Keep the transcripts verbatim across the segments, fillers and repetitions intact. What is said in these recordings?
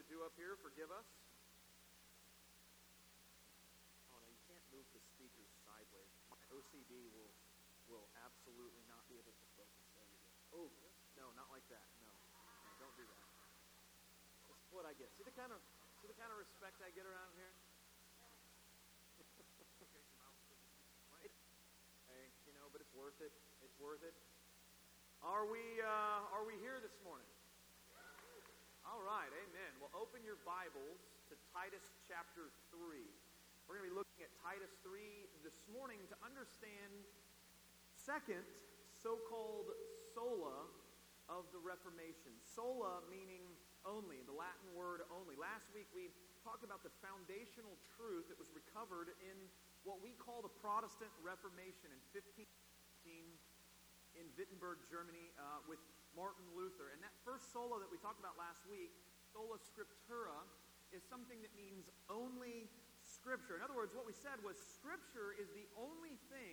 do up here, forgive us. Oh no, you can't move the speakers sideways. My O C D will will absolutely not be able to focus. There you go. Oh, no, not like that. No, no, don't do that. This is what I get. See the kind of see the kind of respect I get around here. Hey, you know, but it's worth it. It's worth it. Are we uh, are we here this morning? All right, amen. Well, open your Bibles to Titus chapter three. We're going to be looking at Titus three this morning to understand second so-called sola of the Reformation. Sola meaning only, the Latin word only. Last week we talked about the foundational truth that was recovered in what we call the Protestant Reformation in fifteen fifteen in Wittenberg, Germany, uh, with Martin Luther. And that first sola that we talked about last week, sola scriptura, is something that means only Scripture. In other words, what we said was Scripture is the only thing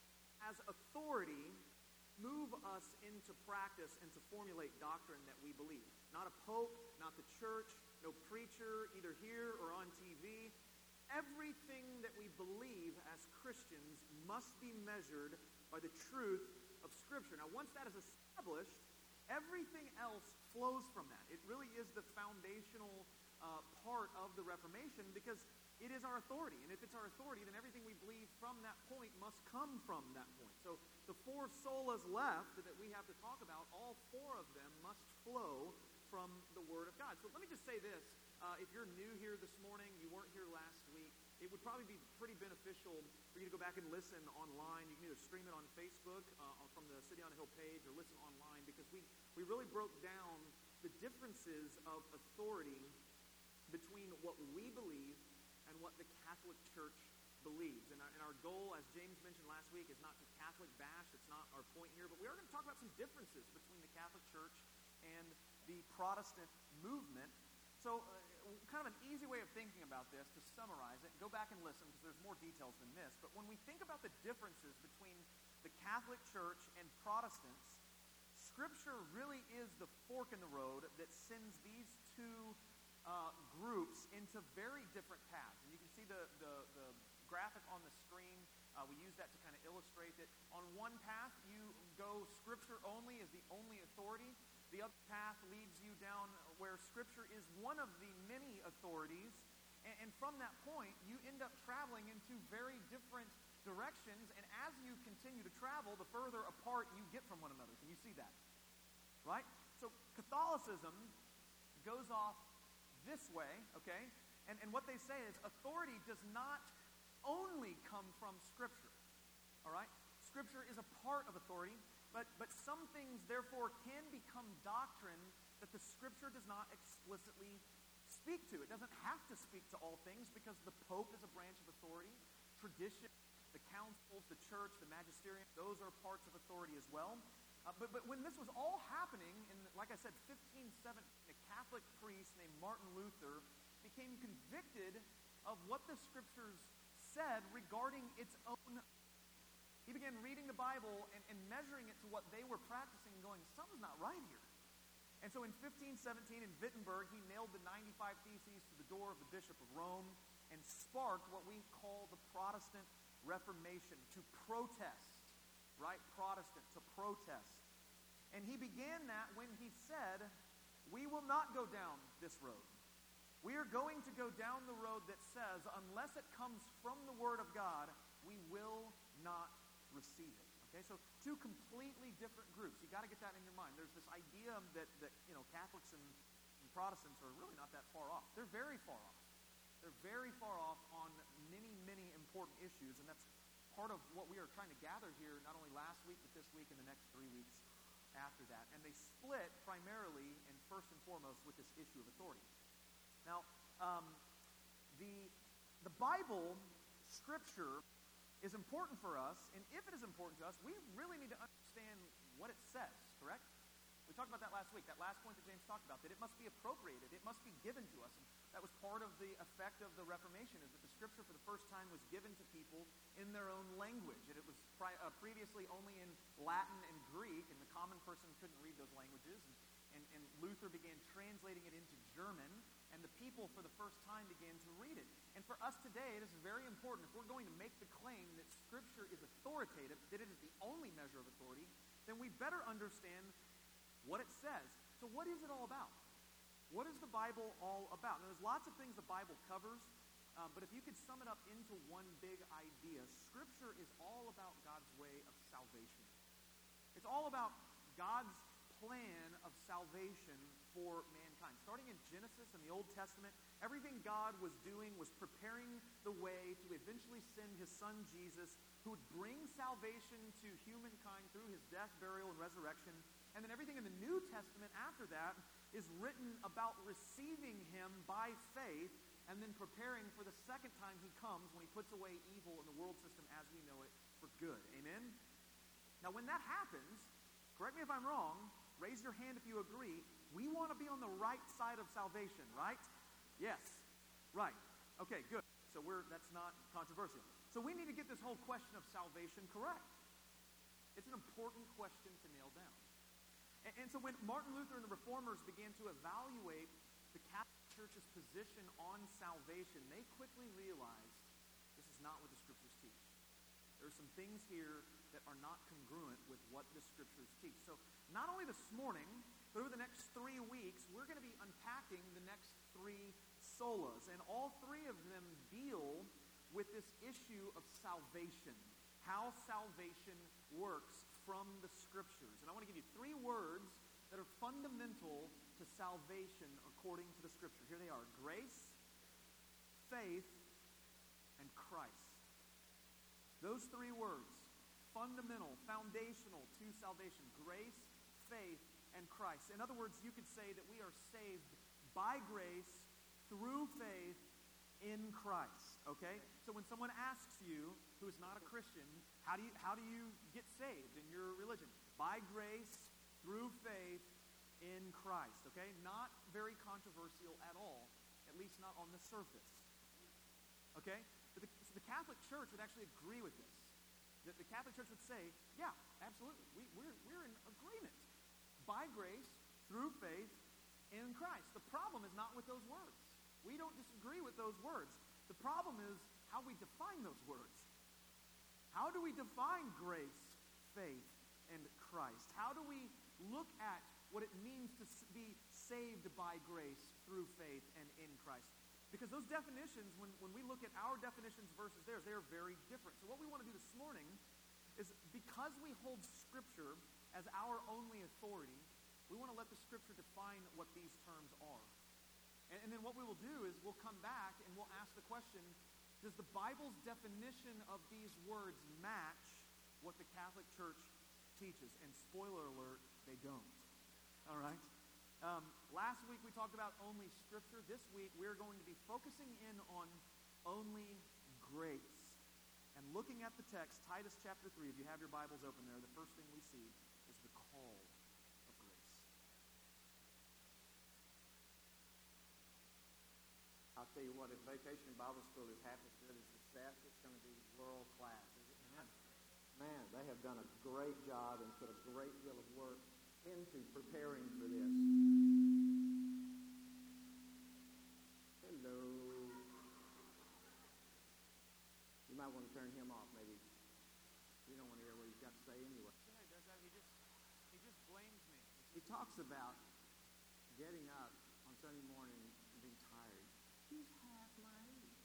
as authority move us into practice and to formulate doctrine that we believe. Not a pope, not the church, no preacher, either here or on T V. Everything that we believe as Christians must be measured by the truth of Scripture. Now, once that is established, everything else flows from that. It really is the foundational uh, part of the Reformation because it is our authority. And if it's our authority, then everything we believe from that point must come from that point. So the four solas left that we have to talk about, all four of them must flow from the Word of God. So let me just say this. Uh, if you're new here this morning, you weren't here last week, it would probably be pretty beneficial for you to go back and listen online. You can either stream it on Facebook uh, from the City on a Hill page or listen online because we, we really broke down the differences of authority between what we believe and what the Catholic Church believes. And our, and our goal, as James mentioned last week, is not to Catholic bash. It's not our point here. But we are going to talk about some differences between the Catholic Church and the Protestant movement. So uh, kind of an easy way of thinking about this, to summarize it, go back and listen because there's more details than this. But when we think about the differences between the Catholic Church and Protestants, Scripture really is the fork in the road that sends these two uh, groups into very different paths. And you can see the, the, the graphic on the screen. Uh, we use that to kind of illustrate that. On one path, you go Scripture only as the only authority. The other path leads you down where Scripture is one of the many authorities. And, and from that point, you end up traveling into very different directions. And as you continue to travel, the further apart you get from one another. Can you see that? Right? So Catholicism goes off this way, okay? And, and what they say is authority does not only come from Scripture. All right? Scripture is a part of authority. But, but some things, therefore, can become doctrine that the Scripture does not explicitly speak to. It doesn't have to speak to all things because the Pope is a branch of authority. Tradition, the councils, the church, the magisterium, those are parts of authority as well. Uh, but, but when this was all happening, in, like I said, fifteen seventeen, a Catholic priest named Martin Luther became convicted of what the Scriptures said regarding its own. He began reading the Bible and, and measuring it to what they were practicing and going, something's not right here. And so in fifteen seventeen in Wittenberg, he nailed the ninety-five Theses to the door of the Bishop of Rome and sparked what we call the Protestant Reformation, to protest, right? Protestant, to protest. And he began that when he said, we will not go down this road. We are going to go down the road that says, unless it comes from the Word of God, we will not receive it. Okay, so two completely different groups. You got to get that in your mind. There's this idea that, that you know, Catholics and, and Protestants are really not that far off. They're very far off. They're very far off on many, many important issues, and that's part of what we are trying to gather here, not only last week, but this week and the next three weeks after that. And they split primarily and first and foremost with this issue of authority. Now, um, the the Bible, Scripture, is important for us, and if it is important to us, we really need to understand what it says, correct? We talked about that last week, that last point that James talked about, that it must be appropriated, it must be given to us. And that was part of the effect of the Reformation, is that the Scripture for the first time was given to people in their own language. And it was pri- uh, previously only in Latin and Greek, and the common person couldn't read those languages. And, and, and Luther began translating it into German, and the people for the first time began to read it. And for us today, this is very important. If we're going to make the claim that Scripture is authoritative, that it is the only measure of authority, then we better understand what it says. So what is it all about? What is the Bible all about? Now, there's lots of things the Bible covers, um, but if you could sum it up into one big idea, Scripture is all about God's way of salvation. It's all about God's plan of salvation for mankind. Starting in Genesis in the Old Testament, everything God was doing was preparing the way to eventually send his son Jesus, who would bring salvation to humankind through his death, burial, and resurrection. And then everything in the New Testament after that is written about receiving him by faith and then preparing for the second time he comes when he puts away evil in the world system as we know it for good. Amen? Now when that happens, correct me if I'm wrong, raise your hand if you agree, we want to be on the right side of salvation, right? Yes. Right. Okay, good. So we're that's not controversial. So we need to get this whole question of salvation correct. It's an important question to nail down. And, and so when Martin Luther and the Reformers began to evaluate the Catholic Church's position on salvation, they quickly realized this is not what the Scriptures teach. There are some things here that are not congruent with what the Scriptures teach. So not only this morning, but over the next three weeks, we're going to be unpacking the next three solas. And all three of them deal with this issue of salvation, how salvation works from the Scriptures. And I want to give you three words that are fundamental to salvation according to the Scripture. Here they are: grace, faith, and Christ. Those three words, fundamental, foundational to salvation: grace, faith, and Christ. In other words, you could say that we are saved by grace through faith in Christ. Okay? So when someone asks you, who is not a Christian, how do you how do you get saved in your religion? By grace through faith in Christ. Okay? Not very controversial at all, at least not on the surface. Okay? But the, so the Catholic Church would actually agree with this. The, the Catholic Church would say, yeah, absolutely. We, we're, we're in agreement. By grace, through faith, in Christ. The problem is not with those words. We don't disagree with those words. The problem is how we define those words. How do we define grace, faith, and Christ? How do we look at what it means to be saved by grace, through faith, and in Christ? Because those definitions, when, when we look at our definitions versus theirs, they are very different. So what we want to do this morning is, because we hold Scripture as our only authority, we want to let the Scripture define what these terms are. And, and then what we will do is we'll come back and we'll ask the question, does the Bible's definition of these words match what the Catholic Church teaches? And spoiler alert, they don't. All right? Um, last week we talked about only Scripture. This week we're going to be focusing in on only grace. And looking at the text, Titus chapter three, if you have your Bibles open there, the first thing we see is the call of grace. I'll tell you what, if Vacation Bible School is half as good as the set, it's going to be world class, isn't it? Man, they have done a great job and put a great deal of work into preparing for this. Hello. You might want to turn him off, maybe. You don't want to hear what he's got to say anyway. Yeah, he does that. He just, he just blames me. He talks about getting up on Sunday morning and being tired. He's half my age.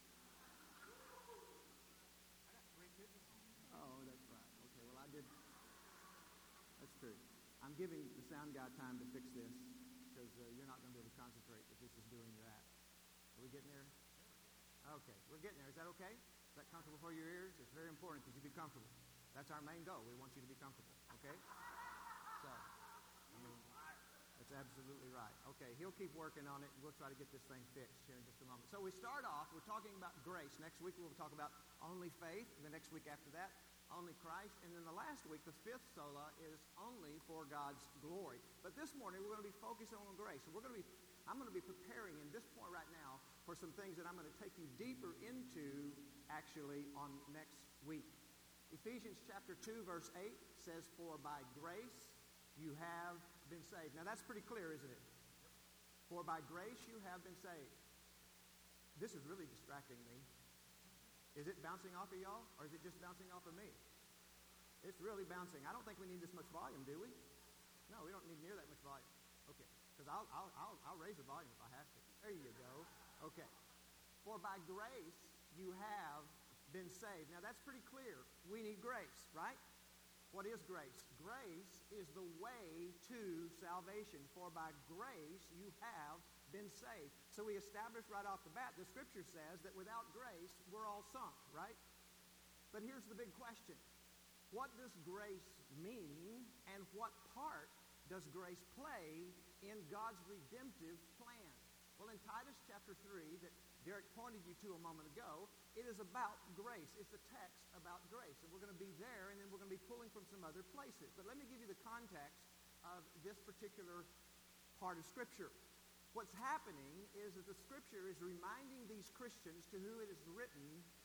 I got three kids at home. Oh, that's right. Okay, well, I did. That's true. I'm giving the sound guy time to fix this because uh, you're not going to be able to concentrate if this is doing that. Are we getting there? Okay, we're getting there. Is that okay? Is that comfortable for your ears? It's very important that you be comfortable. That's our main goal. We want you to be comfortable, okay? So, I mean, that's absolutely right. Okay, he'll keep working on it. We'll try to get this thing fixed here in just a moment. So we start off, we're talking about grace. Next week we'll talk about only faith. And the next week after that, only Christ. And then the last week, the fifth sola, is only for God's glory. But this morning we're going to be focusing on grace. And we're going to be, I'm going to be preparing in this point right now for some things that I'm going to take you deeper into actually on next week. Ephesians chapter two, verse eight says, "For by grace you have been saved." Now that's pretty clear, isn't it? For by grace you have been saved. This is really distracting me. Is it bouncing off of y'all, or is it just bouncing off of me? It's really bouncing. I don't think we need this much volume, do we? No, we don't need near that much volume. Okay, because I'll, I'll, I'll, I'll raise the volume if I have to. There you go. Okay. For by grace you have been saved. Now that's pretty clear. We need grace, right? What is grace? Grace is the way to salvation. For by grace you have been saved. So we established right off the bat, the scripture says that without grace, we're all sunk, right? But here's the big question. What does grace mean, and what part does grace play in God's redemptive plan? Well, in Titus chapter three, that Derek pointed you to a moment ago, it is about grace. It's a text about grace. And we're going to be there, and then we're going to be pulling from some other places. But let me give you the context of this particular part of Scripture. What's happening is that the Scripture is reminding these Christians to who it is written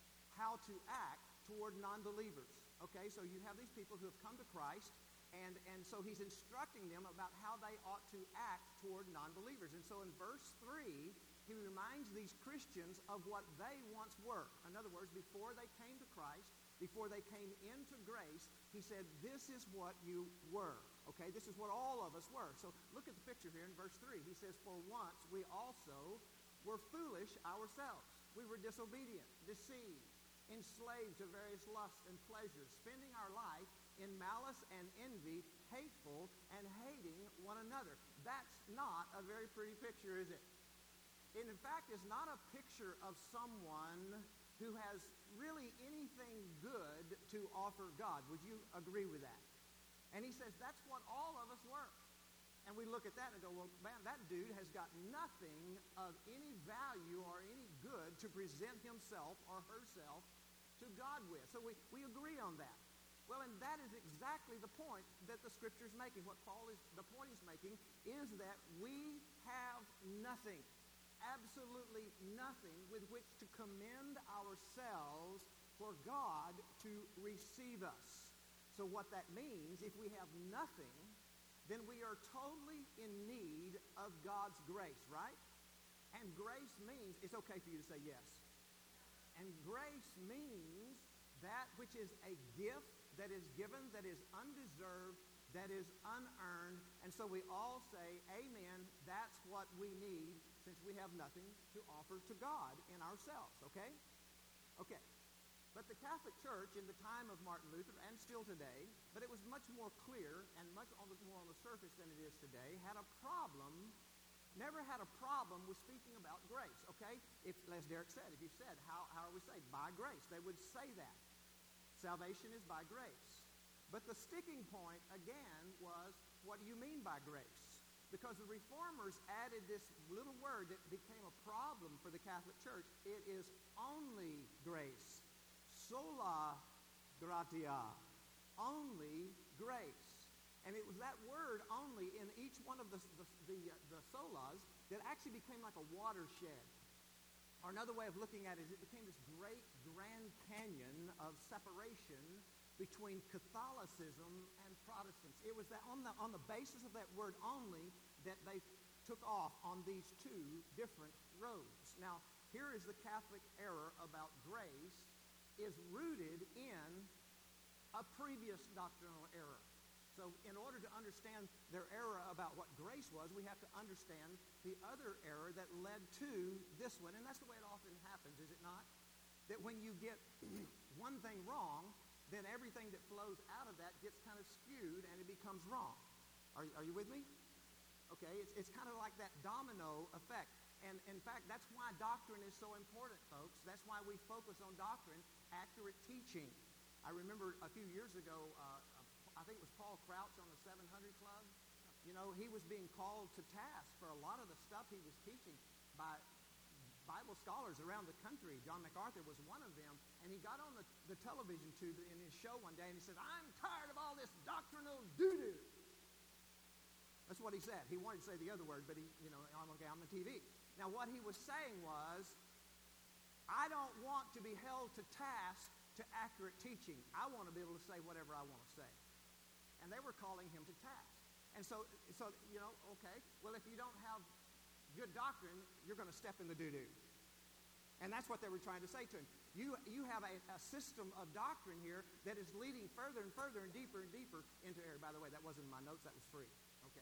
how to act toward non-believers. Okay, so you have these people who have come to Christ, and, and so he's instructing them about how they ought to act toward non-believers. And so in verse three, he reminds these Christians of what they once were. In other words, before they came to Christ, before they came into grace, he said, this is what you were. Okay, this is what all of us were. So look at the picture here in verse three. He says, for once we also were foolish ourselves. We were disobedient, deceived, enslaved to various lusts and pleasures, spending our life in malice and envy, hateful and hating one another. That's not a very pretty picture, is it? It, in fact, is not a picture of someone who has really anything good to offer God. Would you agree with that? And he says that's what all of us were. And we look at that and go, well, man, that dude has got nothing of any value or any good to present himself or herself to God with. So we, we agree on that. Well, and that is exactly the point that the Scripture is making. What Paul is, the point he's making is that we have nothing, absolutely nothing with which to commend ourselves for God to receive us. So what that means, if we have nothing, then we are totally in need of God's grace, right? And grace means, it's okay for you to say yes. And grace means that which is a gift that is given, that is undeserved, that is unearned. And so we all say, amen, that's what we need since we have nothing to offer to God in ourselves, okay? Okay. But the Catholic Church in the time of Martin Luther, and still today, but it was much more clear and much on the, more on the surface than it is today, had a problem, never had a problem with speaking about grace, okay? If, as Derek said, if you said, how, how are we saved? By grace. They would say that. Salvation is by grace. But the sticking point, again, was, what do you mean by grace? Because the Reformers added this little word that became a problem for the Catholic Church. It is only grace. Sola gratia, only grace. And it was that word only in each one of the, the, the, uh, the solas that actually became like a watershed. Or another way of looking at it is it became this great Grand Canyon of separation between Catholicism and Protestants. It was that on the, on the basis of that word only that they took off on these two different roads. Now, here is the Catholic error about grace, is rooted in a previous doctrinal error. So in order to understand their error about what grace was, we have to understand the other error that led to this one. And that's the way it often happens, is it not? That when you get one thing wrong, then everything that flows out of that gets kind of skewed and it becomes wrong. Are, are you with me? Okay, it's, it's kind of like that domino effect. And in fact, that's why doctrine is so important, folks. That's why we focus on doctrine, accurate teaching. I remember a few years ago, uh, I think it was Paul Crouch on the seven hundred Club. You know, he was being called to task for a lot of the stuff he was teaching by Bible scholars around the country. John MacArthur was one of them. And he got on the, the television tube in his show one day and he said, I'm tired of all this doctrinal doo-doo. That's what he said. He wanted to say the other word, but he, you know, I'm okay, I'm on T V. Now, what he was saying was, I don't want to be held to task to accurate teaching. I want to be able to say whatever I want to say. And they were calling him to task. And so, so you know, okay, well, if you don't have good doctrine, you're going to step in the doo-doo. And that's what they were trying to say to him. You, you have a, a system of doctrine here that is leading further and further and deeper and deeper into error. By the way, that wasn't in my notes. That was free. Okay.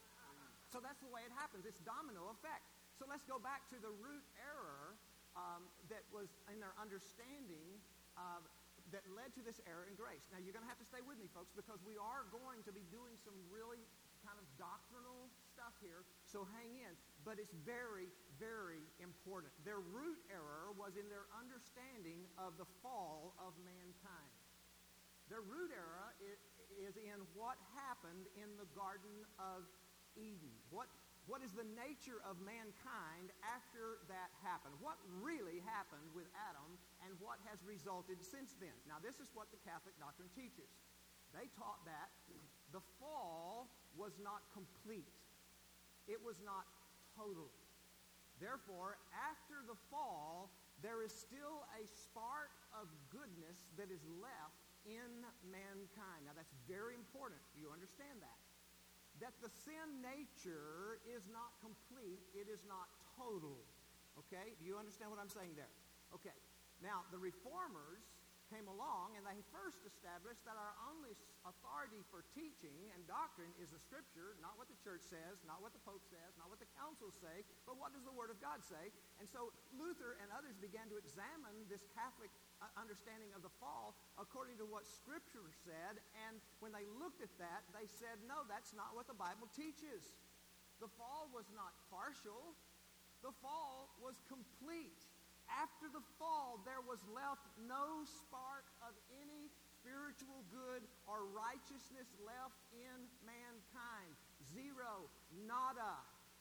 So that's the way it happens. It's domino effect. So let's go back to the root error um, that was in their understanding of, that led to this error in grace. Now, you're going to have to stay with me, folks, because we are going to be doing some really kind of doctrinal stuff here, so hang in. But it's very, very important. Their root error was in their understanding of the fall of mankind. Their root error is in what happened in the Garden of Eden. What, what is the nature of mankind after that happened? What really happened with Adam and what has resulted since then? Now, this is what the Catholic doctrine teaches. They taught that the fall was not complete. It was not total. Therefore, after the fall, there is still a spark of goodness that is left in mankind. Now, that's very important. You understand that? That the sin nature is not complete. It is not total. Okay? Do you understand what I'm saying there? Okay. Now, the Reformers came along and they first established that our only authority for teaching and doctrine is the Scripture, not what the church says, not what the Pope says, not what the councils say, but what does the Word of God say? And so Luther and others began to examine this Catholic uh, understanding of the fall according to what Scripture said, and when they looked at that, they said, no, that's not what the Bible teaches. The fall was not partial. The fall was complete. After the fall, there was left no spark of any spiritual good or righteousness left in mankind. Zero. Nada.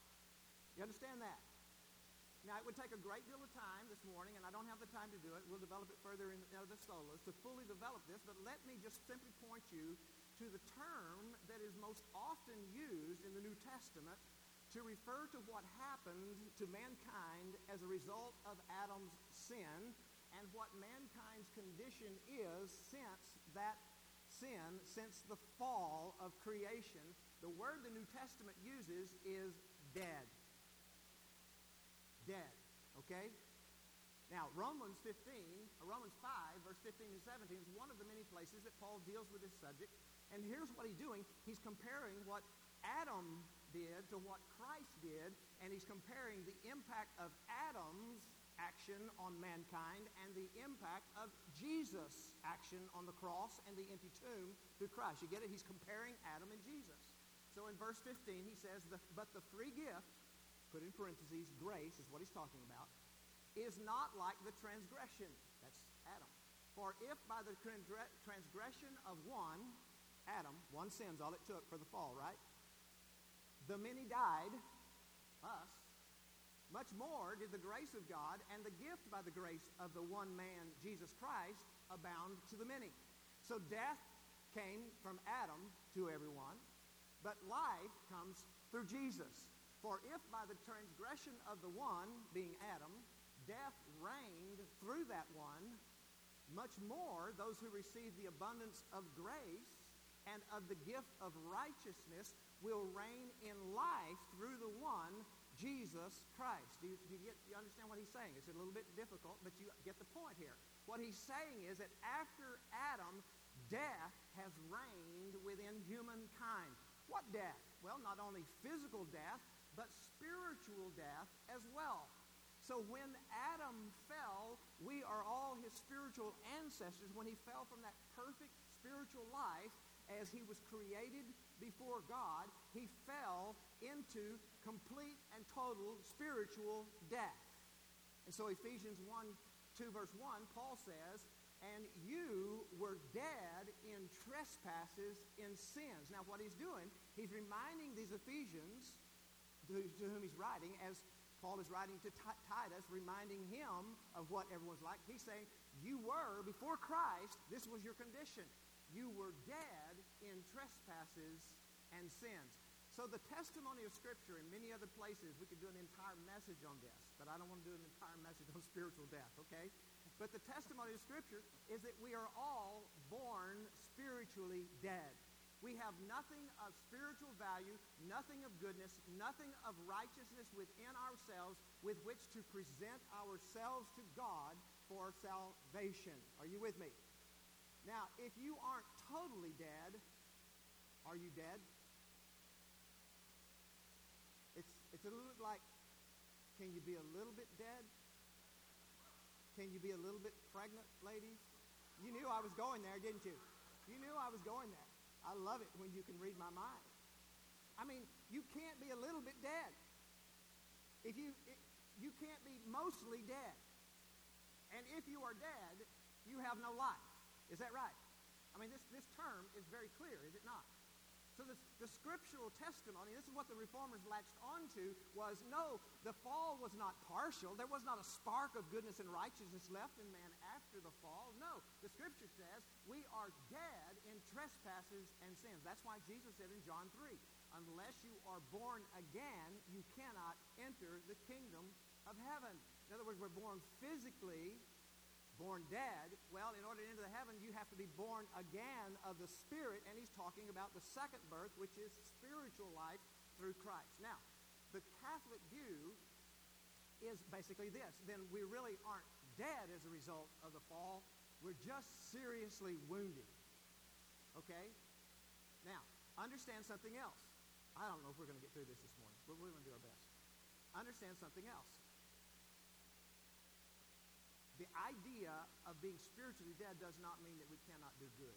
You understand that? Now, it would take a great deal of time this morning, and I don't have the time to do it. We'll develop it further in other solas to fully develop this, but let me just simply point you to the term that is most often used in the New Testament to refer to what happened to mankind as a result of Adam's sin and what mankind's condition is since that sin, since the fall of creation. The word the New Testament uses is dead. Dead, okay? Now, Romans fifteen, or Romans five, verse fifteen and seventeen is one of the many places that Paul deals with this subject. And here's what he's doing. He's comparing what Adam did to what Christ did, and he's comparing the impact of Adam's action on mankind and the impact of Jesus' action on the cross and the empty tomb through Christ. You get it? He's comparing Adam and Jesus. So in verse fifteen, he says, the, but the free gift, put in parentheses, grace is what he's talking about, is not like the transgression. That's Adam. For if by the transgression of one, Adam, one sin's all it took for the fall, right? The many died, us, much more did the grace of God and the gift by the grace of the one man, Jesus Christ, abound to the many. So death came from Adam to everyone, but life comes through Jesus. For if by the transgression of the one, being Adam, death reigned through that one, much more those who receive the abundance of grace and of the gift of righteousness will reign in life through the one, Jesus Christ. Do you, do you, get, you understand what he's saying? It's a little bit difficult, but you get the point here. What he's saying is that after Adam, death has reigned within humankind. What death? Well, not only physical death, but spiritual death as well. So when Adam fell, we are all his spiritual ancestors. When he fell from that perfect spiritual life, as he was created before God, he fell into complete and total spiritual death. And so Ephesians one, two, verse one, Paul says, and you were dead in trespasses, in sins. Now what he's doing, he's reminding these Ephesians, to, to whom he's writing, as Paul is writing to T- Titus, reminding him of what everyone's like. He's saying, you were, before Christ, this was your condition. You were dead in trespasses and sins. So the testimony of Scripture in many other places, we could do an entire message on this, but I don't want to do an entire message on spiritual death, okay? But the testimony of Scripture is that we are all born spiritually dead. We have nothing of spiritual value, nothing of goodness, nothing of righteousness within ourselves with which to present ourselves to God for salvation. Are you with me? Now, if you aren't totally dead, are you dead? It's, it's a little bit like, can you be a little bit dead? Can you be a little bit pregnant, ladies? You knew I was going there, didn't you? You knew I was going there. I love it when you can read my mind. I mean, you can't be a little bit dead. If you, it, you can't be mostly dead. And if you are dead, you have no life. Is that right? I mean, this, this term is very clear, is it not? So this, the scriptural testimony, this is what the Reformers latched onto, was no, the fall was not partial. There was not a spark of goodness and righteousness left in man after the fall. No, the scripture says we are dead in trespasses and sins. That's why Jesus said in John three, unless you are born again, you cannot enter the kingdom of heaven. In other words, we're born physically, born dead. Well, in order to enter the heaven, you have to be born again of the Spirit, and he's talking about the second birth, which is spiritual life through Christ. Now, the Catholic view is basically this. Then we really aren't dead as a result of the fall. We're just seriously wounded. Okay? Now, understand something else. I don't know if we're going to get through this this morning, but we're going to do our best. Understand something else. The idea of being spiritually dead does not mean that we cannot do good.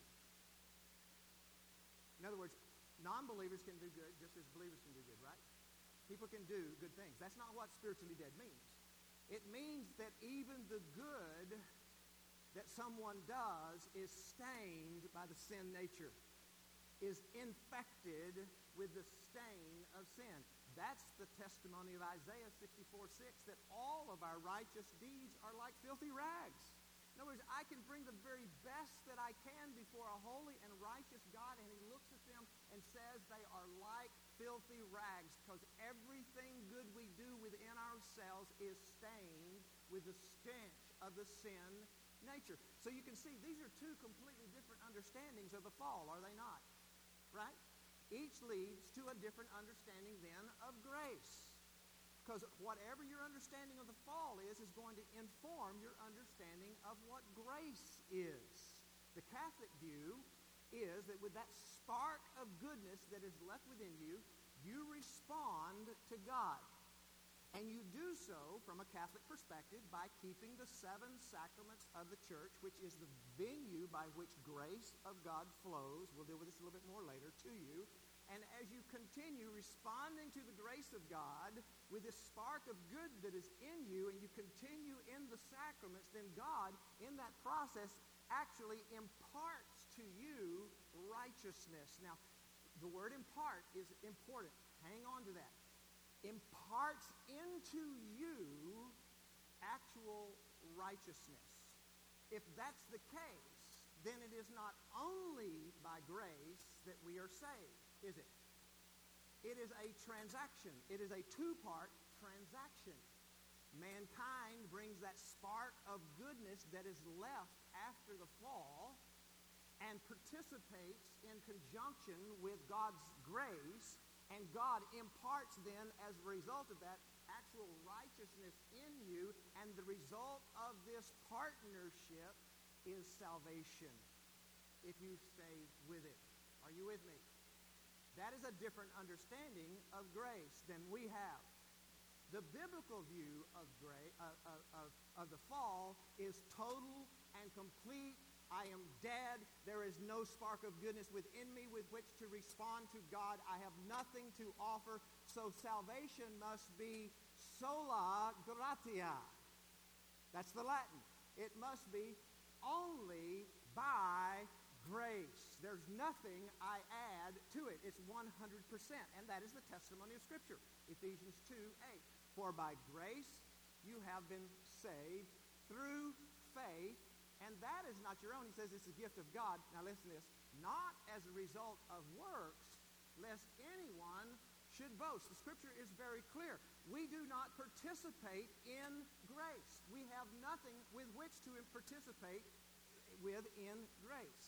In other words, non-believers can do good just as believers can do good, right? People can do good things. That's not what spiritually dead means. It means that even the good that someone does is stained by the sin nature, is infected with the stain of sin. That's the testimony of Isaiah sixty-four six, that all of our righteous deeds are like filthy rags. In other words, I can bring the very best that I can before a holy and righteous God, and he looks at them and says they are like filthy rags, because everything good we do within ourselves is stained with the stench of the sin nature. So you can see these are two completely different understandings of the fall, are they not? Right? Each leads to a different understanding then of grace. Because whatever your understanding of the fall is, is going to inform your understanding of what grace is. The Catholic view is that with that spark of goodness that is left within you, you respond to God. And you do so, from a Catholic perspective, by keeping the seven sacraments of the church, which is the venue by which grace of God flows. We'll deal with this a little bit more later, to you. And as you continue responding to the grace of God with this spark of good that is in you, and you continue in the sacraments, then God, in that process, actually imparts to you righteousness. Now, the word impart is important. Hang on to that. Imparts into you actual righteousness. If that's the case, then it is not only by grace that we are saved, is it? It is a transaction. It is a two-part transaction. Mankind brings that spark of goodness that is left after the fall and participates in conjunction with God's grace. And God imparts then, as a result of that, actual righteousness in you. And the result of this partnership is salvation, if you stay with it. Are you with me? That is a different understanding of grace than we have. The biblical view of, grace, uh, of, of, of the fall is total and complete. I am dead. There is no spark of goodness within me with which to respond to God. I have nothing to offer. So salvation must be sola gratia. That's the Latin. It must be only by grace. There's nothing I add to it. It's one hundred percent. And that is the testimony of Scripture. Ephesians two eight. For by grace you have been saved through faith. And that is not your own. He says it's a gift of God. Now listen to this. Not as a result of works, lest anyone should boast. The Scripture is very clear. We do not participate in grace. We have nothing with which to participate with in grace.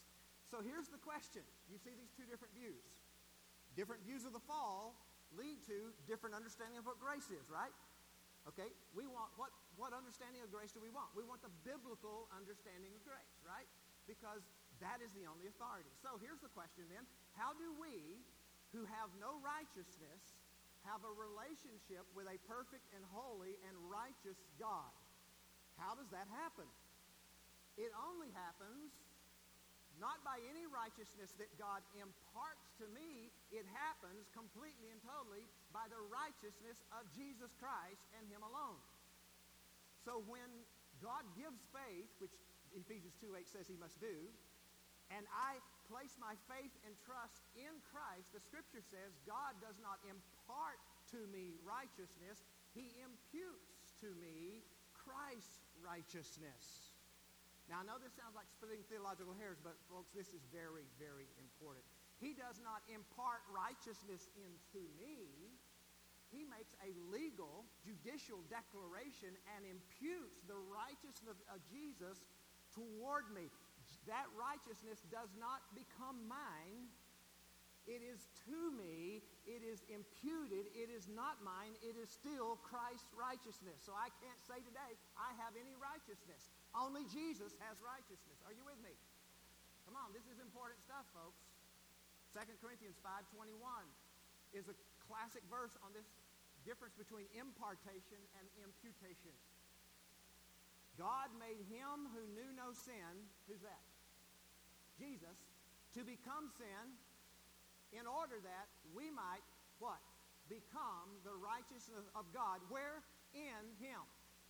So here's the question. You see these two different views. Different views of the fall lead to different understanding of what grace is, right? Okay, we want, what, what understanding of grace do we want? We want the biblical understanding of grace, right? Because that is the only authority. So here's the question then. How do we, who have no righteousness, have a relationship with a perfect and holy and righteous God? How does that happen? It only happens not by any righteousness that God imparts to me. It happens completely and totally by the righteousness of Jesus Christ and Him alone. So when God gives faith, which Ephesians two eight says He must do, and I place my faith and trust in Christ, the Scripture says God does not impart to me righteousness. He imputes to me Christ's righteousness. Now, I know this sounds like splitting theological hairs, but folks, this is very, very important. He does not impart righteousness into me. He makes a legal, judicial declaration and imputes the righteousness of Jesus toward me. That righteousness does not become mine. It is to me. It is imputed. It is not mine. It is still Christ's righteousness. So I can't say today I have any righteousness. Only Jesus has righteousness. Are you with me? Come on, this is important stuff, folks. Second Corinthians five twenty-one is a classic verse on this difference between impartation and imputation. God made Him who knew no sin, who's that? Jesus, to become sin in order that we might, what? Become the righteousness of God. Where? In Him.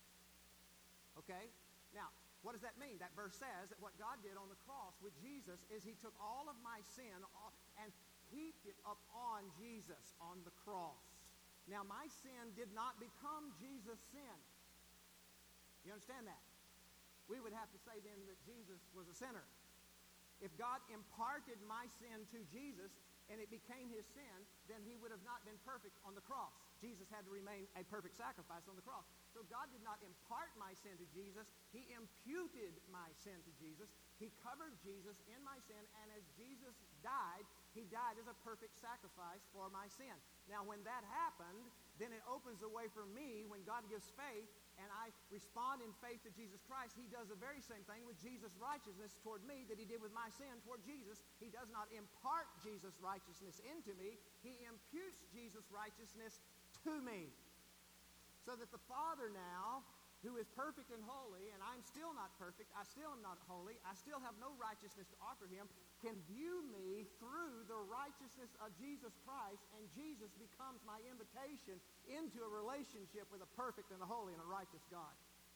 Okay? Now, what does that mean? That verse says that what God did on the cross with Jesus is He took all of my sin and heaped it up on Jesus on the cross. Now, my sin did not become Jesus' sin. You understand that? We would have to say then that Jesus was a sinner. If God imparted my sin to Jesus and it became His sin, then He would have not been perfect on the cross. Jesus had to remain a perfect sacrifice on the cross. So God did not impart my sin to Jesus. He imputed my sin to Jesus. He covered Jesus in my sin, and as Jesus died, He died as a perfect sacrifice for my sin. Now, when that happened, then it opens the way for me when God gives faith and I respond in faith to Jesus Christ. He does the very same thing with Jesus' righteousness toward me that He did with my sin toward Jesus. He does not impart Jesus' righteousness into me. He imputes Jesus' righteousness to me. So that the Father now, who is perfect and holy, and I'm still not perfect, I still am not holy, I still have no righteousness to offer Him, can view me through the righteousness of Jesus Christ, and Jesus becomes my invitation into a relationship with a perfect and a holy and a righteous God.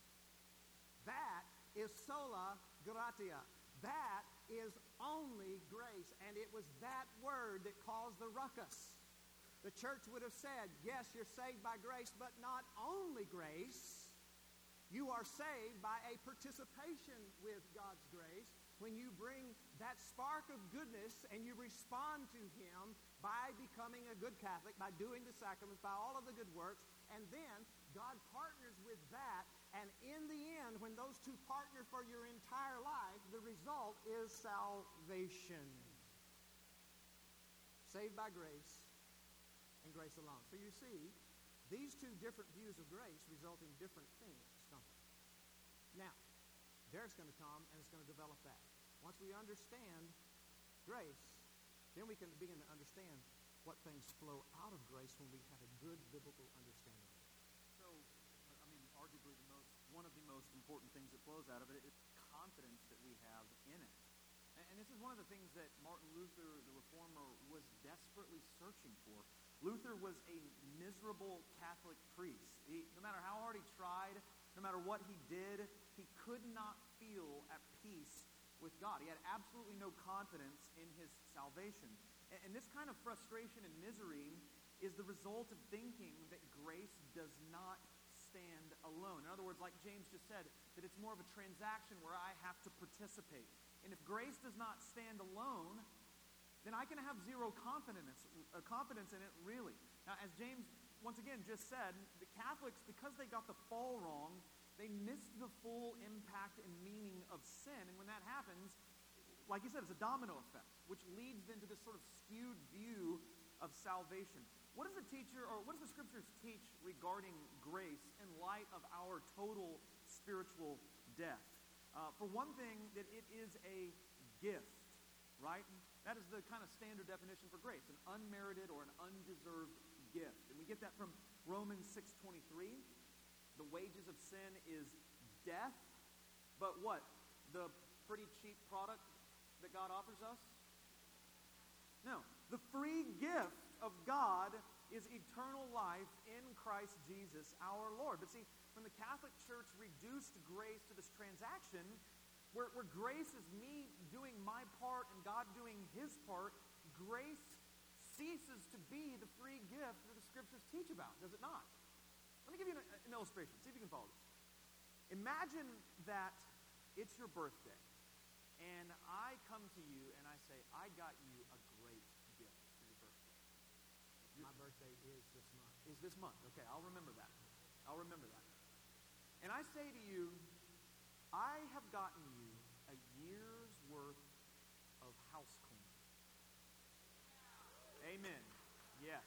That is sola gratia. That is only grace, and it was that word that caused the ruckus. The church would have said, yes, you're saved by grace, but not only grace. You are saved by a participation with God's grace when you bring that spark of goodness and you respond to Him by becoming a good Catholic, by doing the sacraments, by all of the good works, and then God partners with that, and in the end, when those two partner for your entire life, the result is salvation. Saved by grace and grace alone. So you see, these two different views of grace result in different things, don't they? Now, Derek's going to come and it's going to develop that. Once we understand grace, then we can begin to understand what things flow out of grace when we have a good biblical understanding of it. So, I mean, arguably the most, one of the most important things that flows out of it is confidence that we have in it. And, and this is one of the things that Martin Luther, the Reformer, was desperately searching for. Luther was a miserable Catholic priest. He, no matter how hard he tried, no matter what he did, he could not feel at peace with God. He had absolutely no confidence in his salvation. And, and this kind of frustration and misery is the result of thinking that grace does not stand alone. In other words, like James just said, that it's more of a transaction where I have to participate. And if grace does not stand alone, then I can have zero confidence, uh, confidence in it, really. Now, as James once again just said, the Catholics, because they got the fall wrong, they missed the full impact and meaning of sin. And when that happens, like you said, it's a domino effect, which leads into this sort of skewed view of salvation. What does the teacher, or what does the scriptures teach regarding grace in light of our total spiritual death? Uh, for one thing, that it is a gift, right? That is the kind of standard definition for grace, an unmerited or an undeserved gift. And we get that from Romans six twenty-three. The wages of sin is death, but what? The pretty cheap product that God offers us? No. The free gift of God is eternal life in Christ Jesus our Lord. But see, when the Catholic Church reduced grace to this transaction, where, where grace is me doing my part and God doing his part, grace ceases to be the free gift that the scriptures teach about, does it not? Let me give you an, an illustration. See if you can follow this. Imagine that it's your birthday, and I come to you and I say, I got you a great gift for your birthday. My birthday is this month. Is this month. Okay, I'll remember that. I'll remember that. And I say to you, I have gotten you a year's worth of house cleaning. Amen. Yes.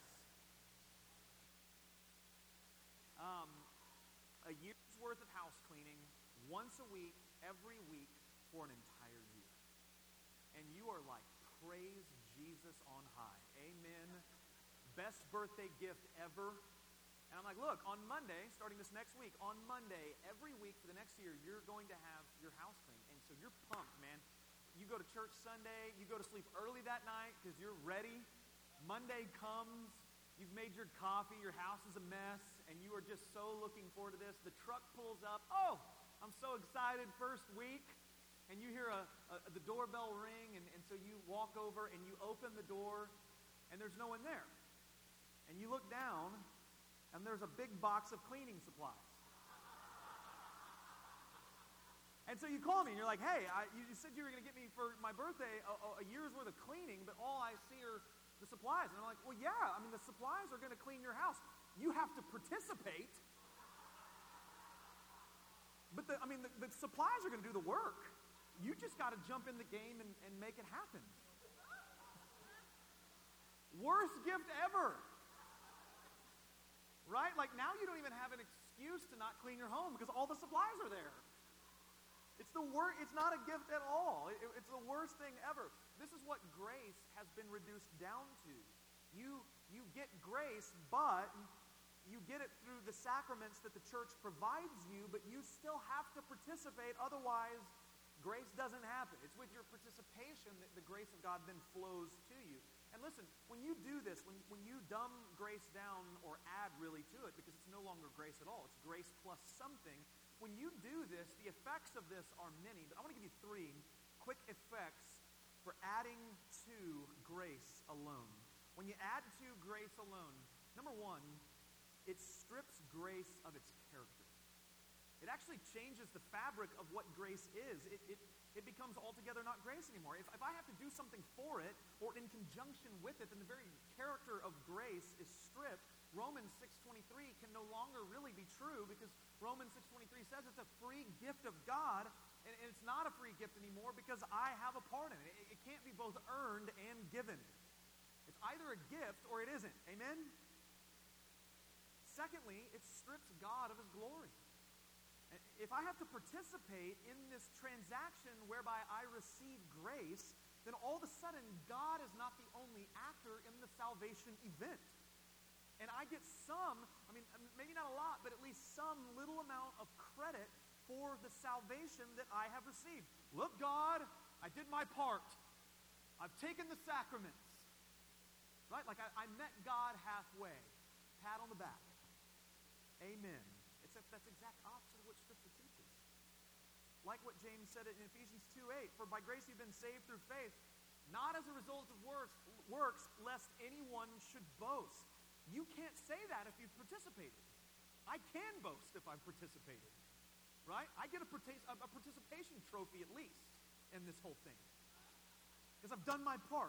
Um, a year's worth of house cleaning, once a week, every week, for an entire year. And you are like, praise Jesus on high. Amen. Best birthday gift ever. And I'm like, look, on Monday, starting this next week, on Monday, every week for the next year, you're going to have your house cleaned. And so you're pumped, man. You go to church Sunday, you go to sleep early that night because you're ready. Monday comes, you've made your coffee, your house is a mess, and you are just so looking forward to this. The truck pulls up. Oh, I'm so excited, first week. And you hear a, a, the doorbell ring, and, and so you walk over and you open the door, and there's no one there. And you look down, and there's a big box of cleaning supplies. And so you call me, and you're like, hey, I, you said you were going to get me for my birthday a, a year's worth of cleaning, but all I see are the supplies. And I'm like, well, yeah, I mean, the supplies are going to clean your house. You have to participate. But, the, I mean, the, the supplies are going to do the work. You just got to jump in the game and, and make it happen. Worst gift ever. Right? Like, now you don't even have an excuse to not clean your home because all the supplies are there. It's the wor- It's not a gift at all. It, it's the worst thing ever. This is what grace has been reduced down to. You, you get grace, but you get it through the sacraments that the church provides you, but you still have to participate. Otherwise, grace doesn't happen. It's with your participation that the grace of God then flows to you. And listen, when you do this, when, when you dumb grace down or add really to it, because it's no longer grace at all, it's grace plus something, when you do this, the effects of this are many, but I want to give you three quick effects for adding to grace alone. When you add to grace alone, number one, it strips grace of its character. It actually changes the fabric of what grace is. It, it, it becomes altogether not grace anymore. If, if I have to do something for it or in conjunction with it, then the very character of grace is stripped. Romans six twenty-three can no longer really be true because Romans six twenty-three says it's a free gift of God, and, and it's not a free gift anymore because I have a part in it. It, it can't be both earned and given. It's either a gift or it isn't. Amen? Secondly, it strips God of his glory. If I have to participate in this transaction whereby I receive grace, then all of a sudden God is not the only actor in the salvation event. And I get some, I mean, maybe not a lot, but at least some little amount of credit for the salvation that I have received. Look, God, I did my part. I've taken the sacraments. Right? Like I, I met God halfway. Pat on the back. Amen. Except that's the exact opposite of what Scripture teaches. Like what James said in Ephesians two eight, for by grace you've been saved through faith, not as a result of works, works, lest anyone should boast. You can't say that if you've participated. I can boast if I've participated. Right? I get a, partic- a participation trophy at least in this whole thing. Because I've done my part.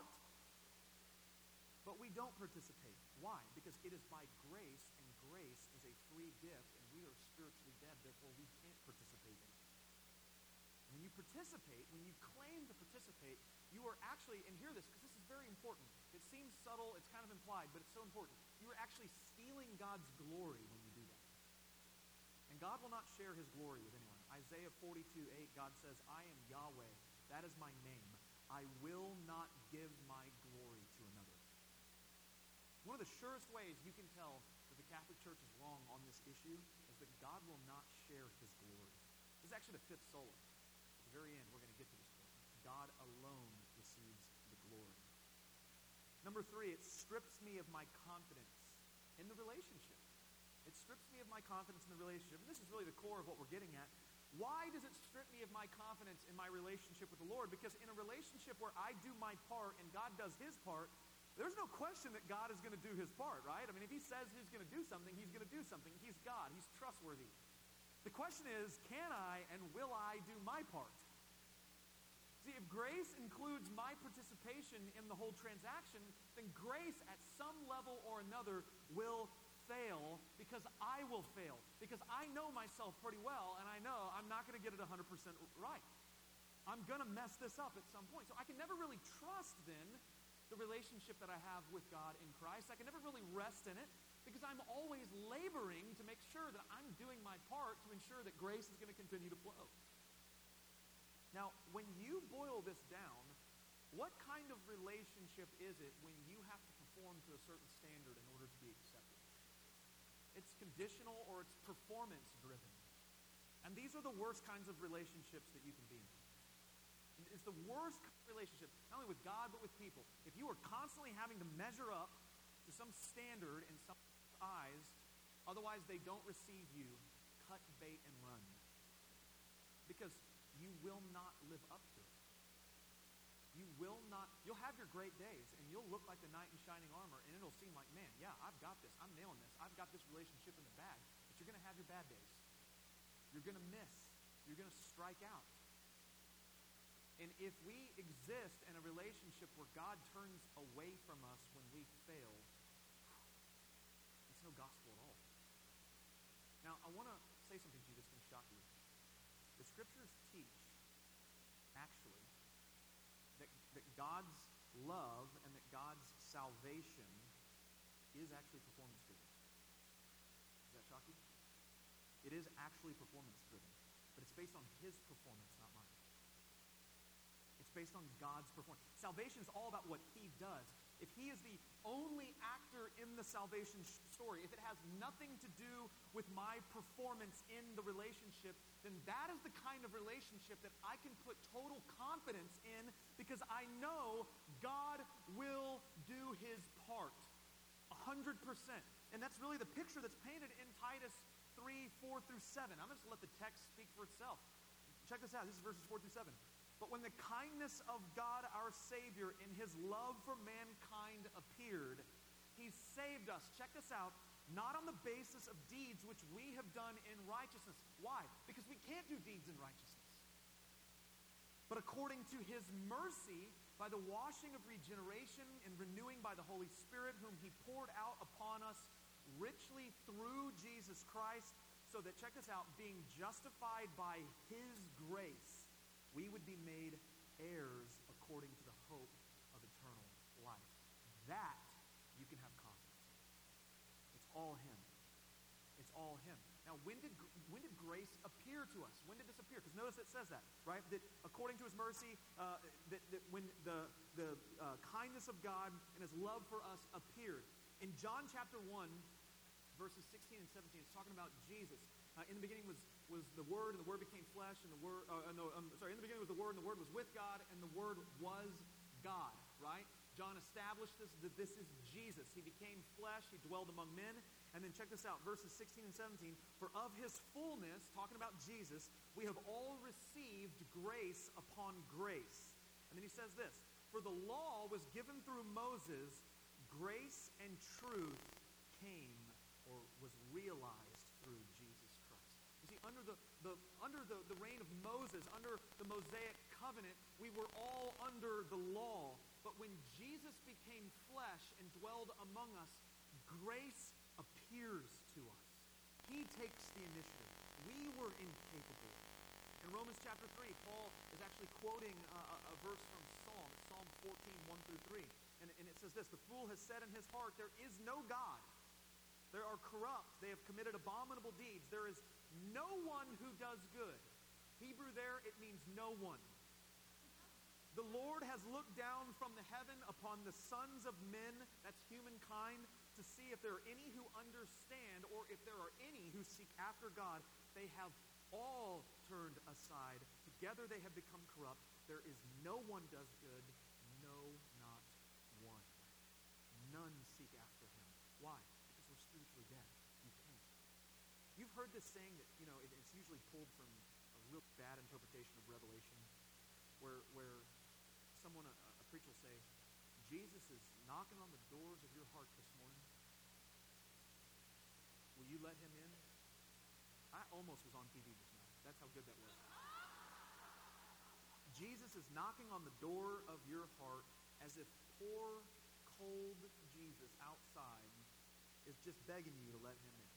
But we don't participate. Why? Because it is by grace, and grace is a free gift, and we are spiritually dead, therefore we can't participate in it. And you participate, when you claim to participate, you are actually, and hear this, because this is very important. It seems subtle, it's kind of implied, but it's so important. You are actually stealing God's glory when you do that. And God will not share his glory with anyone. Isaiah forty-two eight, God says, I am Yahweh, that is my name. I will not give my glory to another. One of the surest ways you can tell that the Catholic Church is wrong on this issue is that God will not share his glory. This is actually the fifth sola. At the very end, we're going to get to this point. God alone receives the glory. Number three, it strips me of my confidence in the relationship. It strips me of my confidence in the relationship. And this is really the core of what we're getting at. Why does it strip me of my confidence in my relationship with the Lord? Because in a relationship where I do my part and God does his part, there's no question that God is going to do his part, right? I mean, if he says he's going to do something, he's going to do something. He's God. He's trustworthy. The question is, can I and will I do my part? See, if grace includes my participation in the whole transaction, then grace at some level or another will fail because I will fail. Because I know myself pretty well, and I know I'm not going to get it one hundred percent right. I'm going to mess this up at some point. So I can never really trust, then, the relationship that I have with God in Christ. I can never really rest in it because I'm always laboring to make sure that I'm doing my part to ensure that grace is going to continue to flow. Now, when you boil this down, what kind of relationship is it when you have to perform to a certain standard in order to be accepted? It's conditional or it's performance-driven. And these are the worst kinds of relationships that you can be in. It's the worst relationship, not only with God, but with people. If you are constantly having to measure up to some standard in some eyes, otherwise they don't receive you, cut bait and run. Because you will not live up to it. You will not, you'll have your great days, and you'll look like the knight in shining armor, and it'll seem like, man, yeah, I've got this, I'm nailing this, I've got this relationship in the bag. But you're going to have your bad days. You're going to miss. You're going to strike out. And if we exist in a relationship where God turns away from us when we fail, it's no gospel at all. Now, I want to say something to you that's going to shock you. The scriptures teach, actually, that, that God's love and that God's salvation is actually performance-driven. Does that shock you? It is actually performance-driven. But it's based on his performance, not mine. It's based on God's performance. Salvation is all about what he does. If he is the only actor in the salvation story, if it has nothing to do with my performance in the relationship, then that is the kind of relationship that I can put total confidence in because I know God will do his part. A hundred percent. And that's really the picture that's painted in Titus three, four through seven. I'm just going to let the text speak for itself. Check this out. This is verses four through seven. But when the kindness of God our Savior in his love for mankind appeared, he saved us, check this out, not on the basis of deeds which we have done in righteousness. Why? Because we can't do deeds in righteousness. But according to his mercy, by the washing of regeneration and renewing by the Holy Spirit, whom he poured out upon us richly through Jesus Christ, so that, check this out, being justified by his grace, we would be made heirs according to the hope of eternal life. That you can have confidence in. It's all him. It's all him. Now, when did when did grace appear to us? When did this appear? Because notice it says that, right? That according to his mercy, uh, that, that when the, the uh, kindness of God and his love for us appeared. In John chapter one, verses sixteen and seventeen, it's talking about Jesus. Uh, in the beginning was, was the Word, and the Word became flesh, and the Word, uh, no, um, sorry, in the beginning was the Word, and the Word was with God, and the Word was God, right? John established this, that this is Jesus. He became flesh, he dwelled among men, and then check this out, verses sixteen and seventeen, for of his fullness, talking about Jesus, we have all received grace upon grace. And then he says this, for the law was given through Moses, grace and truth came, or was realized through Jesus. You see, under the, the under the, the reign of Moses, under the Mosaic covenant, we were all under the law. But when Jesus became flesh and dwelled among us, grace appears to us. He takes the initiative. We were incapable. In Romans chapter three, Paul is actually quoting a, a, a verse from Psalm, Psalm fourteen, one through three. And, and it says this, "The fool has said in his heart, there is no God. They are corrupt. They have committed abominable deeds. There is no one who does good." Hebrew there, it means no one. "The Lord has looked down from the heaven upon the sons of men," that's humankind, "to see if there are any who understand, or if there are any who seek after God. They have all turned aside. Together they have become corrupt. There is no one does good, no, not one. None seek after him." Why? Because we're spiritually dead. You can't. You've heard this saying that, you know, it, it's usually pulled from a real bad interpretation of Revelation, where where someone, a, a preacher will say, "Jesus is knocking on the doors of your heart this morning. Will you let him in?" I almost was on T V just now. That's how good that was. Jesus is knocking on the door of your heart, as if poor, cold Jesus outside is just begging you to let him in.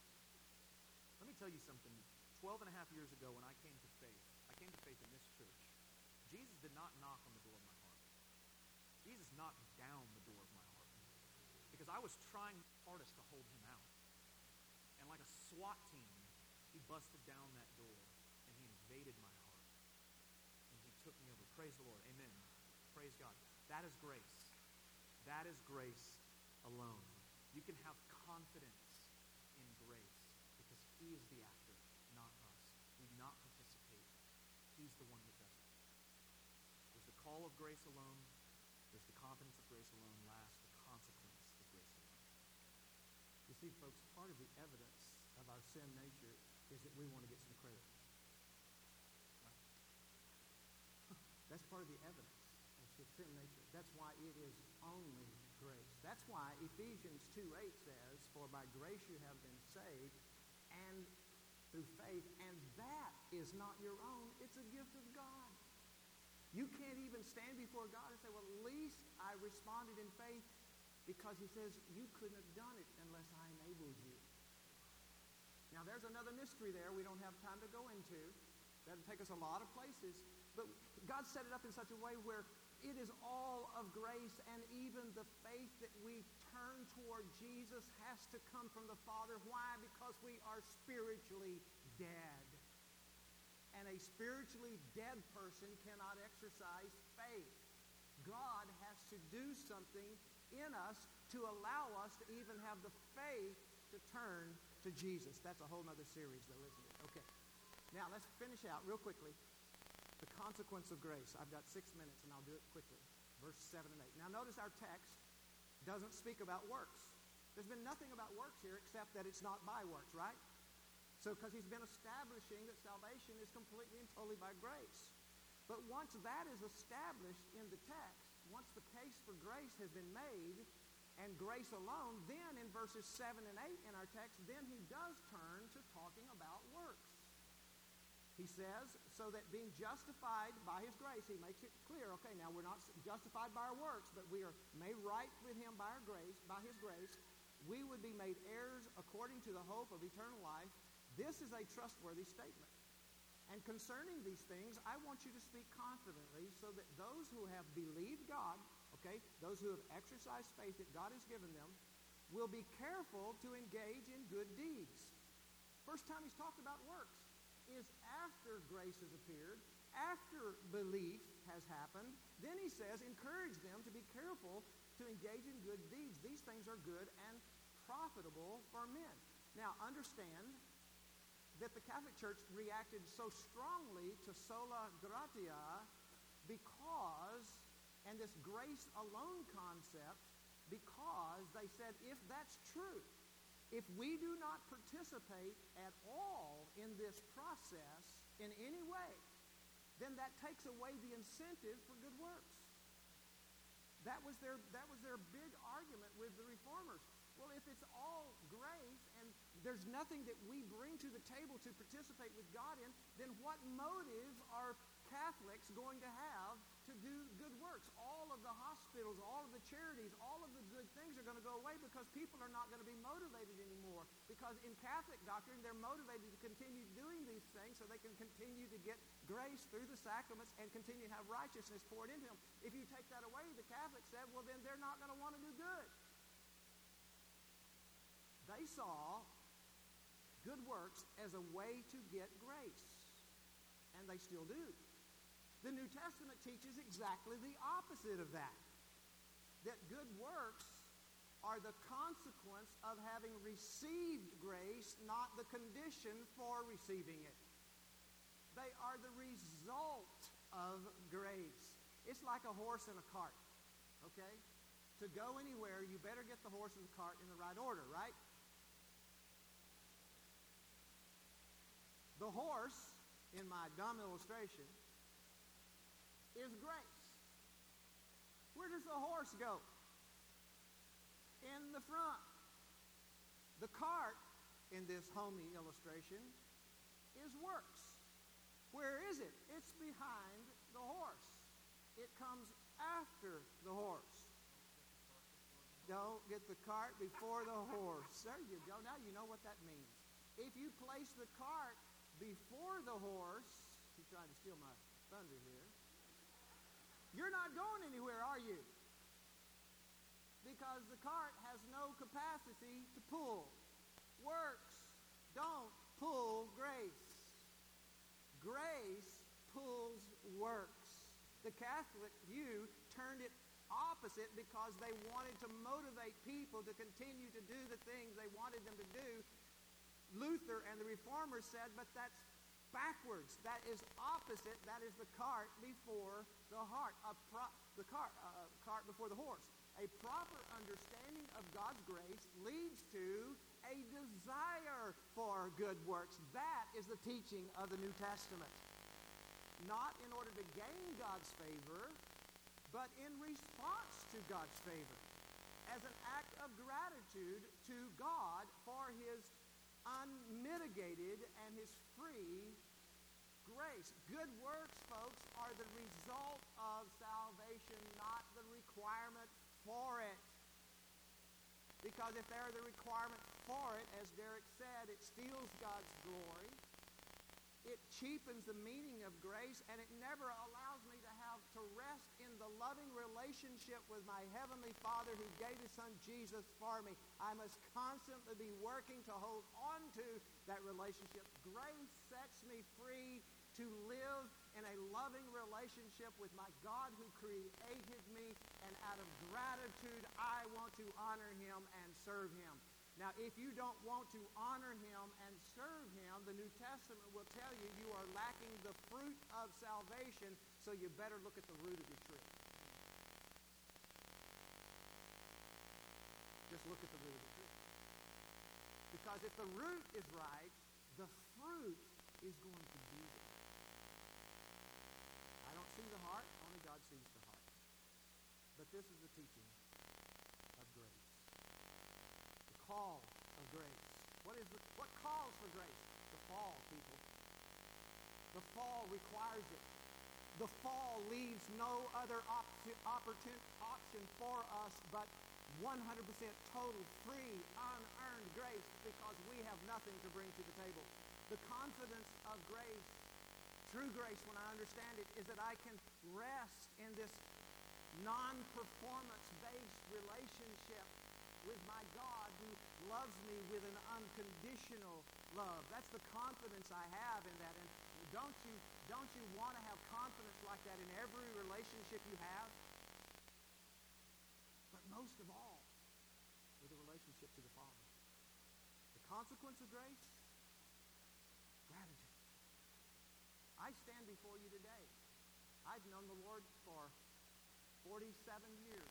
Let me tell you something. Twelve and a half years ago, when I came to faith, I came to faith in this church. Jesus did not knock on the door of my heart. Jesus knocked down the door of my heart. Because I was trying hardest to hold him out. And like a SWAT team, he busted down that door and he invaded my heart. And he took me over. Praise the Lord. Amen. Praise God. That is grace. That is grace alone. You can have confidence in grace because he is the actor, not us. We do not participate. He's the one that does it. There's the call of grace alone. There's the confidence of grace alone. Last, the consequence of grace alone. You see, folks, part of the evidence of our sin nature is that we want to get some credit. Right? That's part of the evidence of the sin nature. That's why it is only grace. That's why Ephesians two eight says, "For by grace you have been saved, and through faith, and that is not your own. It's a gift of God." You can't even stand before God and say, "Well, at least I responded in faith," because he says, you couldn't have done it unless I enabled you. Now, there's another mystery there we don't have time to go into. That'll take us a lot of places. But God set it up in such a way where it is all of grace, and even the faith that we turn toward Jesus has to come from the Father. Why? Because we are spiritually dead. And a spiritually dead person cannot exercise faith. God has to do something in us to allow us to even have the faith to turn to Jesus. That's a whole other series, though, isn't it? Okay. Now, let's finish out real quickly. The consequence of grace. I've got six minutes, and I'll do it quickly. Verse seven and eight. Now, notice our text doesn't speak about works. There's been nothing about works here except that it's not by works, right? So, because he's been establishing that salvation is completely and totally by grace. But once that is established in the text, once the case for grace has been made, and grace alone, then in verses seven and eight in our text, then he does turn to talking about works. He says, so that being justified by his grace, he makes it clear, okay, now we're not justified by our works, but we are made right with him by our grace, by his grace. We would be made heirs according to the hope of eternal life. This is a trustworthy statement. And concerning these things, I want you to speak confidently so that those who have believed God, okay, those who have exercised faith that God has given them, will be careful to engage in good deeds. First time he's talked about works is after grace has appeared, after belief has happened. Then he says, encourage them to be careful to engage in good deeds. These things are good and profitable for men. Now, understand that the Catholic Church reacted so strongly to sola gratia because, and this grace alone concept, because they said, if that's true, if we do not participate at all in this process in any way, then that takes away the incentive for good works. That was their, that was their big argument with the Reformers. Well, if it's all grace and there's nothing that we bring to the table to participate with God in, then what motive are Catholics going to have to do good works? All of the hospitals, all of the charities, all of the good things are going to go away because people are not going to be motivated anymore. Because in Catholic doctrine, they're motivated to continue doing these things so they can continue to get grace through the sacraments and continue to have righteousness poured into them. If you take that away, the Catholics said, well, then they're not going to want to do good. They saw good works as a way to get grace, and they still do. The New Testament teaches exactly the opposite of that, that good works are the consequence of having received grace, not the condition for receiving it. They are the result of grace. It's like a horse and a cart, okay? To go anywhere, you better get the horse and the cart in the right order, right? The horse, in my dumb illustration, is grace. Where does the horse go? In the front. The cart, in this homey illustration, is works. Where is it? It's behind the horse. It comes after the horse. Don't get the cart before the horse. There you go. Now you know what that means. If you place the cart before the horse, he's trying to steal my thunder here, you're not going anywhere, are you? Because the cart has no capacity to pull. Works don't pull grace. Grace pulls works. The Catholic view turned it opposite because they wanted to motivate people to continue to do the things they wanted them to do. Luther and the Reformers said, but that's backwards. That is opposite. That is the cart before the heart. A pro- the cart, uh, cart before the horse. A proper understanding of God's grace leads to a desire for good works. That is the teaching of the New Testament. Not in order to gain God's favor, but in response to God's favor. As an act of gratitude to God for His unmitigated and His free grace. Good works, folks, are the result of salvation, not the requirement for it. Because if they're the requirement for it, as Derek said, it steals God's glory. It cheapens the meaning of grace, and it never allows me to have to rest in the loving relationship with my Heavenly Father who gave His Son Jesus for me. I must constantly be working to hold on to that relationship. Grace sets me free to live in a loving relationship with my God who created me, and out of gratitude, I want to honor Him and serve Him. Now, if you don't want to honor Him and serve Him, the New Testament will tell you you are lacking the fruit of salvation, so you better look at the root of your tree. Just look at the root of the tree. Because if the root is right, the fruit is going to be there. I don't see the heart, only God sees the heart. But this is the teaching of grace. Call of grace. What is the, what calls for grace? The fall, people. The fall requires it. The fall leaves no other option, opportun, option for us but one hundred percent total, free, unearned grace, because we have nothing to bring to the table. The confidence of grace, true grace, when I understand it, is that I can rest in this non-performance-based relationship with my God who loves me with an unconditional love. That's the confidence I have in that. And don't you, don't you want to have confidence like that in every relationship you have? But most of all, with a relationship to the Father. The consequence of grace? Gratitude. I stand before you today. I've known the Lord for forty-seven years.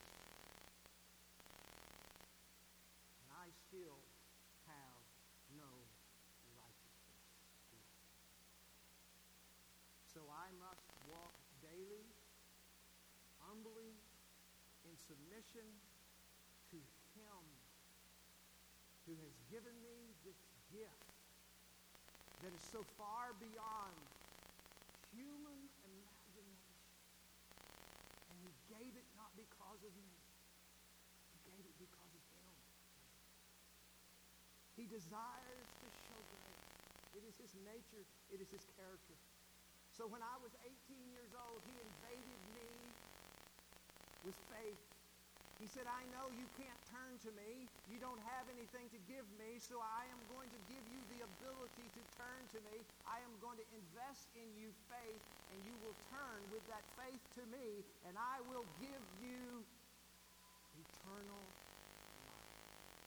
I still have no righteousness. So I must walk daily, humbly, in submission to Him who has given me this gift that is so far beyond human imagination. And He gave it not because of me. He gave it because of Him. He He desires to show grace. It is his nature. It is his character. So when I was eighteen years old, he invaded me with faith. He said, I know you can't turn to me. You don't have anything to give me, so I am going to give you the ability to turn to me. I am going to invest in you faith, and you will turn with that faith to me, and I will give you eternal life.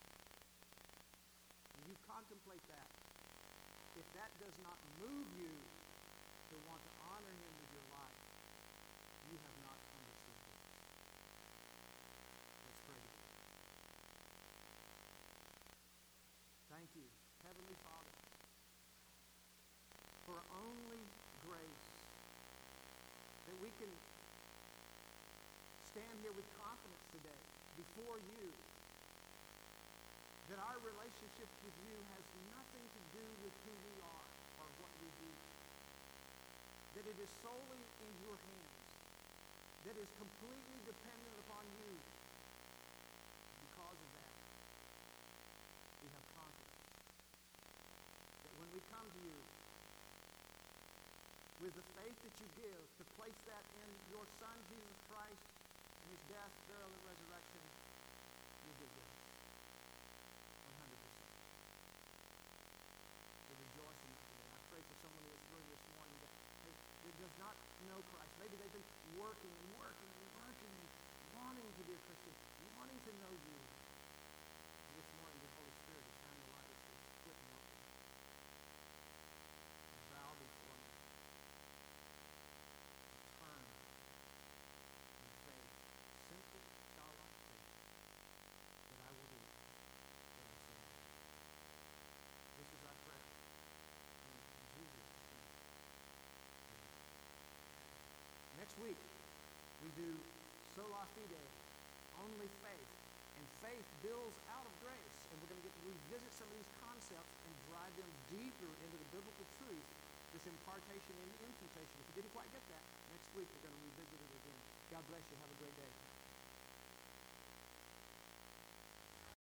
And you contemplate that. If that does not move you to want to honor him with your life, you have not understood him. Let's pray together. Thank you, Heavenly Father, for only grace that we can stand here with confidence today before you, that our relationship with you has nothing to do with who we are or what we do, that it is solely in your hands, that is completely dependent upon you. Because of that, we have confidence that when we come to you with the faith that you give, to place that in your Son, Jesus Christ, and his death, burial, and resurrection, you give us one hundred percent. We rejoice in that today. I pray for someone in this room this morning that, hey, that does not know Christ. Maybe they've been working and working and working and wanting to be a Christian, wanting to know you. And this morning, the Holy Spirit is shining the light to quit working. And bow before me. Turn in faith, simple, childlike faith, that I will do what I say. This is our prayer. In Jesus' name. Next week, we do Sola Fide, only faith. And faith builds out of grace. And we're going to get to revisit some of these concepts and drive them deeper into the biblical truth, this impartation and imputation. If you didn't quite get that, next week we're going to revisit it again. God bless you. Have a great day.